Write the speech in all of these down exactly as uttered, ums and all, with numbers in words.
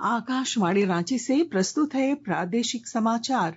आकाशवाणी रांची से प्रस्तुत है प्रादेशिक समाचार।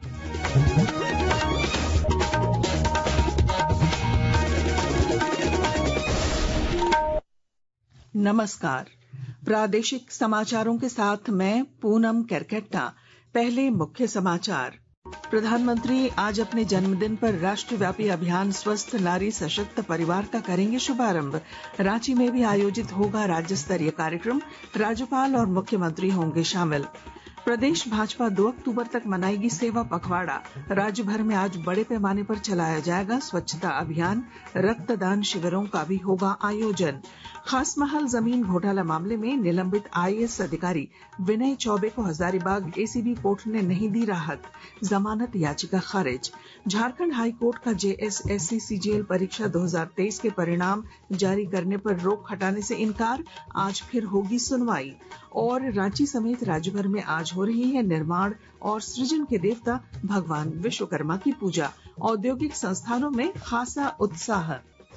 नमस्कार, प्रादेशिक समाचारों के साथ मैं पूनम केरकेट्टा। पहले मुख्य समाचार। प्रधानमंत्री आज अपने जन्मदिन पर राष्ट्रव्यापी अभियान स्वस्थ नारी सशक्त परिवार का करेंगे शुभारंभ। रांची में भी आयोजित होगा राज्य स्तरीय कार्यक्रम, राज्यपाल और मुख्यमंत्री होंगे शामिल। प्रदेश भाजपा दो अक्टूबर तक मनाएगी सेवा पखवाड़ा। राज्य भर में आज बड़े पैमाने पर चलाया जाएगा स्वच्छता अभियान, रक्तदान शिविरों का भी होगा आयोजन। खास महल जमीन घोटाला मामले में निलंबित आईएएस अधिकारी विनय चौबे को हजारीबाग एसीबी कोर्ट ने नहीं दी राहत, जमानत याचिका खारिज। झारखंड हाई कोर्ट का जेएसएससी सीजीएल परीक्षा दो हज़ार तेईस के परिणाम जारी करने पर रोक हटाने से इनकार, आज फिर होगी सुनवाई। और रांची समेत राज्य भर में आज हो रही है निर्माण और सृजन के देवता भगवान विश्वकर्मा की पूजा। औद्योगिक संस्थानों में खासा उत्साह।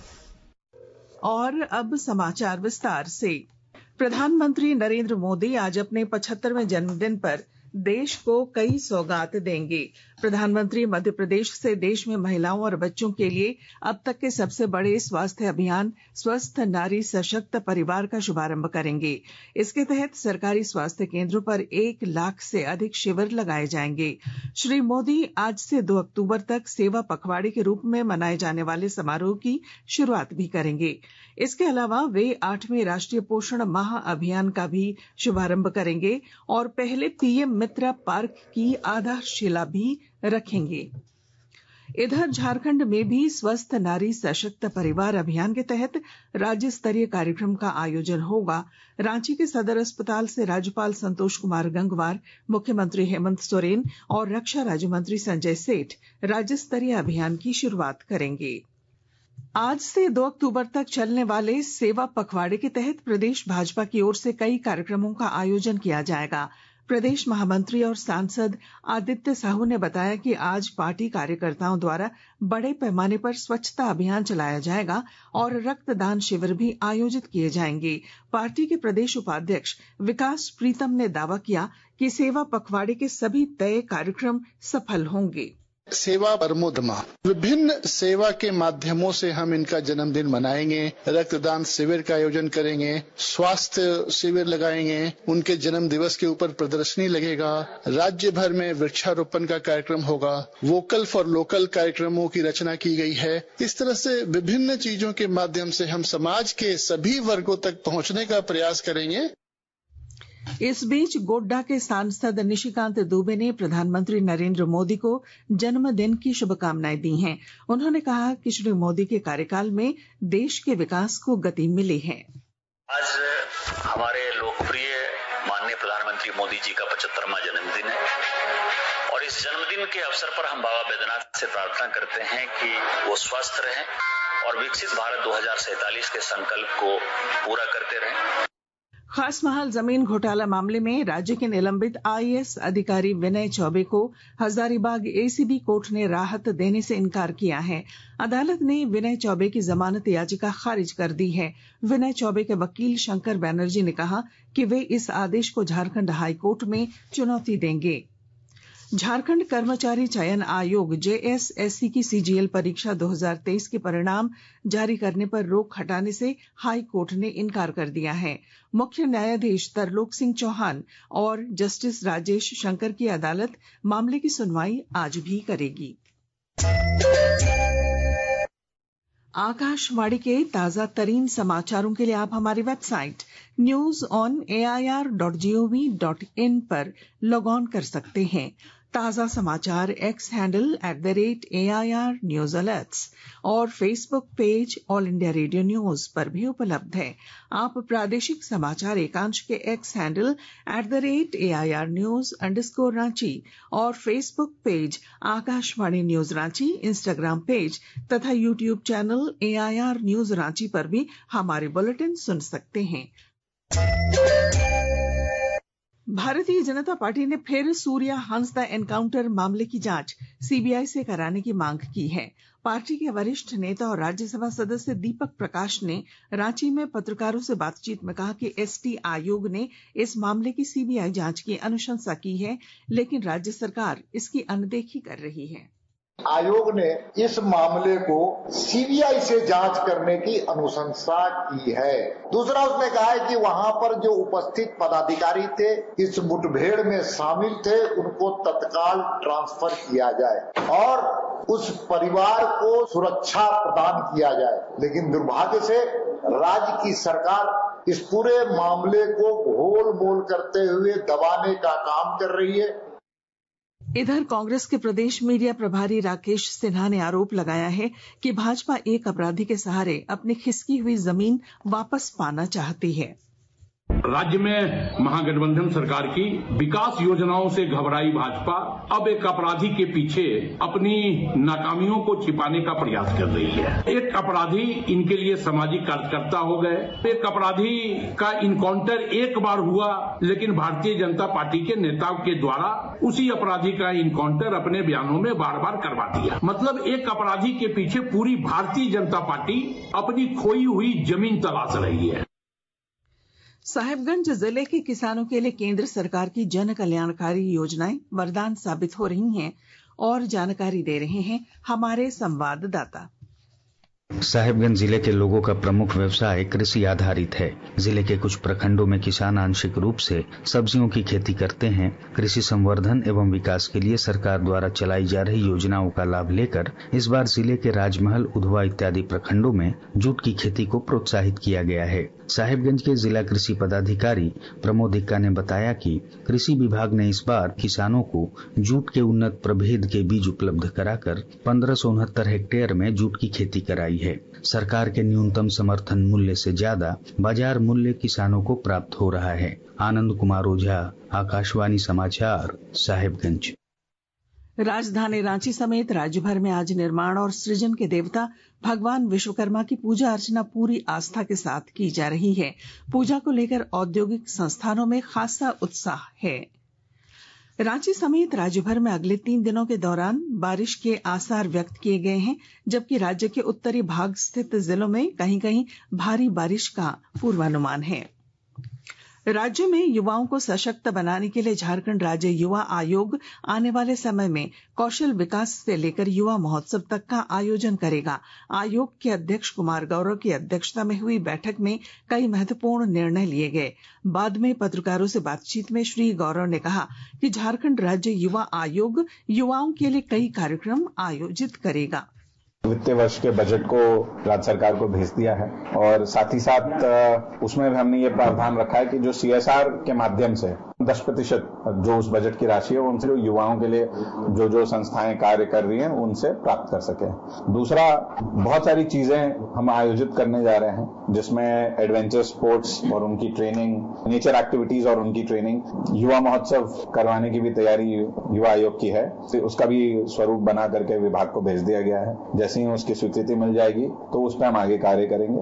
और अब समाचार विस्तार से। प्रधानमंत्री नरेंद्र मोदी आज अपने पचहत्तरवें जन्मदिन पर देश को कई सौगात देंगे। प्रधानमंत्री मध्य प्रदेश से देश में महिलाओं और बच्चों के लिए अब तक के सबसे बड़े स्वास्थ्य अभियान स्वस्थ नारी सशक्त परिवार का शुभारंभ करेंगे। इसके तहत सरकारी स्वास्थ्य केंद्रों पर एक लाख से अधिक शिविर लगाए जाएंगे। श्री मोदी आज से दो अक्टूबर तक सेवा पखवाड़े के रूप में मनाए जाने वाले समारोह की शुरुआत भी करेंगे। इसके अलावा वे आठवें राष्ट्रीय पोषण माह अभियान का भी शुभारंभ करेंगे और पहले पीएम मित्रा पार्क की आधारशिला भी रखेंगे। इधर झारखंड में भी स्वस्थ नारी सशक्त परिवार अभियान के तहत राज्य स्तरीय कार्यक्रम का आयोजन होगा। रांची के सदर अस्पताल से राज्यपाल संतोष कुमार गंगवार, मुख्यमंत्री हेमंत सोरेन और रक्षा राज्य मंत्री संजय सेठ राज्य स्तरीय अभियान की शुरुआत करेंगे। आज से दो अक्टूबर तक चलने वाले सेवा पखवाड़े के तहत प्रदेश भाजपा की ओर से कई कार्यक्रमों का आयोजन किया जाएगा। प्रदेश महामंत्री और सांसद आदित्य साहू ने बताया कि आज पार्टी कार्यकर्ताओं द्वारा बड़े पैमाने पर स्वच्छता अभियान चलाया जाएगा और रक्तदान शिविर भी आयोजित किए जाएंगे। पार्टी के प्रदेश उपाध्यक्ष विकास प्रीतम ने दावा किया कि सेवा पखवाड़े के सभी तय कार्यक्रम सफल होंगे। सेवा परमो धर्मः, विभिन्न सेवा के माध्यमों से हम इनका जन्मदिन मनाएंगे। रक्तदान शिविर का आयोजन करेंगे, स्वास्थ्य शिविर लगाएंगे, उनके जन्म दिवस के ऊपर प्रदर्शनी लगेगा, राज्य भर में वृक्षारोपण का कार्यक्रम होगा, वोकल फॉर लोकल कार्यक्रमों की रचना की गई है। इस तरह से विभिन्न चीजों के माध्यम से हम समाज के सभी वर्गों तक पहुंचने का प्रयास करेंगे। इस बीच गोड्डा के सांसद निशिकांत दुबे ने प्रधानमंत्री नरेंद्र मोदी को जन्मदिन की शुभकामनाएं दी हैं। उन्होंने कहा कि श्री मोदी के कार्यकाल में देश के विकास को गति मिली है। आज हमारे लोकप्रिय माननीय प्रधानमंत्री मोदी जी का पचहत्तरवां जन्मदिन है और इस जन्मदिन के अवसर पर हम बाबा बैद्यनाथ से प्रार्थना करते हैं कि वो स्वस्थ रहें और विकसित भारत दो हज़ार सैंतालीस के संकल्प को पूरा करते रहें। खास महल जमीन घोटाला मामले में राज्य के निलंबित आईएएस अधिकारी विनय चौबे को हजारीबाग एसीबी कोर्ट ने राहत देने से इनकार किया है। अदालत ने विनय चौबे की जमानत याचिका खारिज कर दी है। विनय चौबे के वकील शंकर बैनर्जी ने कहा कि वे इस आदेश को झारखंड हाई कोर्ट में चुनौती देंगे। झारखंड कर्मचारी चयन आयोग जेएसएससी की सीजीएल परीक्षा दो हज़ार तेईस के परिणाम जारी करने पर रोक हटाने से हाई कोर्ट ने इनकार कर दिया है। मुख्य न्यायाधीश तरलोक सिंह चौहान और जस्टिस राजेश शंकर की अदालत मामले की सुनवाई आज भी करेगी। आकाशवाणी के ताजा तरीन समाचारों के लिए आप हमारी website news on A I R dot G O V dot in पर लॉग ऑन कर सकते हैं। ताजा समाचार X handle at the rate A I R news alerts और Facebook page All India Radio news पर भी उपलब्ध है। आप प्रादेशिक समाचार एकांश के X handle at the rate A I R news underscore Ranchi और Facebook page Akashvani news Ranchi, Instagram page तथा YouTube channel A I R news Ranchi पर भी हमारे बुलेटिन सुन सकते हैं। भारतीय जनता पार्टी ने फिर सूर्या हांसदा एनकाउंटर मामले की जांच सीबीआई से कराने की मांग की है। पार्टी के वरिष्ठ नेता और राज्यसभा सदस्य दीपक प्रकाश ने रांची में पत्रकारों से बातचीत में कहा कि एसटी आयोग ने इस मामले की सीबीआई जांच की अनुशंसा की है, लेकिन राज्य सरकार इसकी अनदेखी कर रही है। आयोग ने इस मामले को सीबीआई से जांच करने की अनुशंसा की है। दूसरा उसने कहा है कि वहां पर जो उपस्थित पदाधिकारी थे, इस मुठभेड़ में शामिल थे, उनको तत्काल ट्रांसफर किया जाए और उस परिवार को सुरक्षा प्रदान किया जाए। लेकिन दुर्भाग्य से राज्य की सरकार इस पूरे मामले को घोल मोल करते हुए दबाने का काम कर रही है। इधर कांग्रेस के प्रदेश मीडिया प्रभारी राकेश सिन्हा ने आरोप लगाया है कि भाजपा एक अपराधी के सहारे अपनी खिसकी हुई जमीन वापस पाना चाहती है। राज्य में महागठबंधन सरकार की विकास योजनाओं से घबराई भाजपा अब एक अपराधी के पीछे अपनी नाकामियों को छिपाने का प्रयास कर रही है। एक अपराधी इनके लिए सामाजिक कार्यकर्ता हो गए। एक अपराधी का इनकाउंटर एक बार हुआ, लेकिन भारतीय जनता पार्टी के नेताओं के द्वारा उसी अपराधी का इनकाउंटर अपने बयानों में बार बार करवा दिया। मतलब एक अपराधी के पीछे पूरी भारतीय जनता पार्टी अपनी खोई हुई जमीन तलाश रही है। साहिबगंज जिले के किसानों के लिए केंद्र सरकार की जन कल्याणकारी योजनाएं वरदान साबित हो रही हैं और जानकारी दे रहे हैं हमारे संवाददाता। साहिबगंज जिले के लोगों का प्रमुख व्यवसाय कृषि आधारित है। जिले के कुछ प्रखंडों में किसान आंशिक रूप से सब्जियों की खेती करते हैं। कृषि संवर्धन एवं विकास के लिए सरकार द्वारा चलाई जा रही योजनाओं का लाभ लेकर इस बार जिले के राजमहल, उधवा इत्यादि प्रखंडों में जूट की खेती को प्रोत्साहित किया गया है। साहिबगंज के जिला कृषि पदाधिकारी प्रमोद इक्का ने बताया कि कृषि विभाग ने इस बार किसानों को जूट के उन्नत प्रभेद के बीज उपलब्ध कराकर पंद्रह सौ उनहत्तर हेक्टेयर में जूट की खेती कराई है। सरकार के न्यूनतम समर्थन मूल्य से ज्यादा बाजार मूल्य किसानों को प्राप्त हो रहा है। आनंद कुमार ओझा, आकाशवाणी समाचार, साहिबगंज। राजधानी रांची समेत राज्य भर में आज निर्माण और सृजन के देवता भगवान विश्वकर्मा की पूजा अर्चना पूरी आस्था के साथ की जा रही है। पूजा को लेकर औद्योगिक संस्थानों में खासा उत्साह है। रांची समेत राज्य भर में अगले तीन दिनों के दौरान बारिश के आसार व्यक्त किए गए हैं, जबकि राज्य के उत्तरी भाग स्थित जिलों में कहीं कहीं भारी बारिश का पूर्वानुमान है। राज्य में युवाओं को सशक्त बनाने के लिए झारखंड राज्य युवा आयोग आने वाले समय में कौशल विकास से लेकर युवा महोत्सव तक का आयोजन करेगा। आयोग के अध्यक्ष कुमार गौरव की अध्यक्षता में हुई बैठक में कई महत्वपूर्ण निर्णय लिए गए। बाद में पत्रकारों से बातचीत में श्री गौरव ने कहा कि झारखंड राज्य युवा आयोग युवाओं के लिए कई कार्यक्रम आयोजित करेगा। वित्तीय वर्ष के बजट को राज्य सरकार को भेज दिया है और साथ ही साथ उसमें हमने ये प्रावधान रखा है कि जो सीएसआर के माध्यम से दस प्रतिशत जो उस बजट की राशि है उनसे जो युवाओं के लिए जो जो संस्थाएं कार्य कर रही हैं उनसे प्राप्त कर सके। दूसरा, बहुत सारी चीजें हम आयोजित करने जा रहे हैं जिसमें एडवेंचर स्पोर्ट्स और उनकी ट्रेनिंग, नेचर एक्टिविटीज और उनकी ट्रेनिंग, युवा महोत्सव करवाने की भी तैयारी युवा आयोग की है। उसका भी स्वरूप बना करके विभाग को भेज दिया गया है। जैसे ही उसकी स्वीकृति मिल जाएगी तो उस पर हम आगे कार्य करेंगे।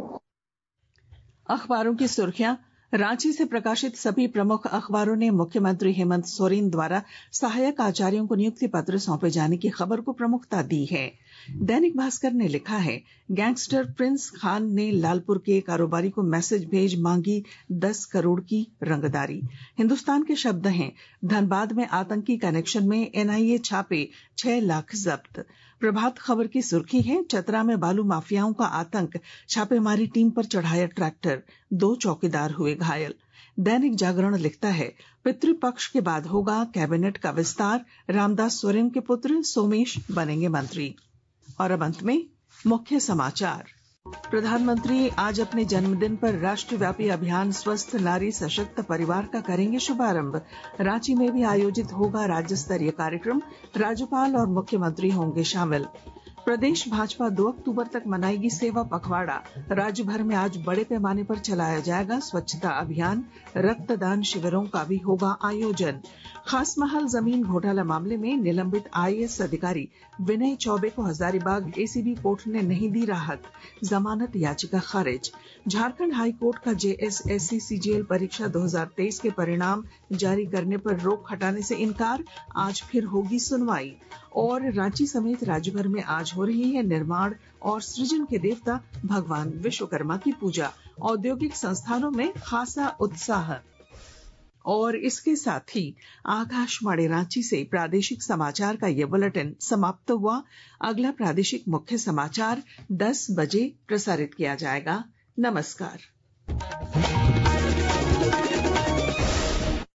अखबारों की सुर्खियां। रांची से प्रकाशित सभी प्रमुख अखबारों ने मुख्यमंत्री हेमंत सोरेन द्वारा सहायक आचार्यों को नियुक्ति पत्र सौंपे जाने की खबर को प्रमुखता दी है। दैनिक भास्कर ने लिखा है, गैंगस्टर प्रिंस खान ने लालपुर के कारोबारी को मैसेज भेज मांगी दस करोड़ की रंगदारी। हिंदुस्तान के शब्द हैं, धनबाद में आतंकी कनेक्शन में एनआईए छापे, छह लाख जब्त। प्रभात खबर की सुर्खी है, चतरा में बालू माफियाओं का आतंक, छापेमारी टीम पर चढ़ाया ट्रैक्टर, दो चौकीदार हुए घायल। दैनिक जागरण लिखता है, पितृपक्ष के बाद होगा कैबिनेट का विस्तार, रामदास सोरेन के पुत्र सोमेश बनेंगे मंत्री। और अब अंत में मुख्य समाचार। प्रधानमंत्री आज अपने जन्मदिन पर राष्ट्रव्यापी अभियान स्वस्थ नारी सशक्त परिवार का करेंगे शुभारंभ। रांची में भी आयोजित होगा राज्य स्तरीय कार्यक्रम, राज्यपाल और मुख्यमंत्री होंगे शामिल। प्रदेश भाजपा दो अक्टूबर तक मनाएगी सेवा पखवाड़ा। राज्य भर में आज बड़े पैमाने पर चलाया जाएगा स्वच्छता अभियान। रक्तदान शिविरों का भी होगा आयोजन। खास महल जमीन घोटाला मामले में निलंबित आईएएस अधिकारी विनय चौबे को हजारीबाग एसीबी कोर्ट ने नहीं दी राहत। जमानत याचिका खारिज। झारखंड हाई कोर्ट का जेएसएससी सीजीएल परीक्षा दो हज़ार तेईस के परिणाम जारी करने पर रोक हटाने से इनकार। आज फिर होगी सुनवाई। और रांची समेत राज्य भर में आज हो रही है निर्माण और सृजन के देवता भगवान विश्वकर्मा की पूजा। औद्योगिक संस्थानों में खासा उत्साह। और इसके साथ ही आकाशवाणी रांची से प्रादेशिक समाचार का ये बुलेटिन समाप्त हुआ। अगला प्रादेशिक मुख्य समाचार दस बजे प्रसारित किया जाएगा। नमस्कार।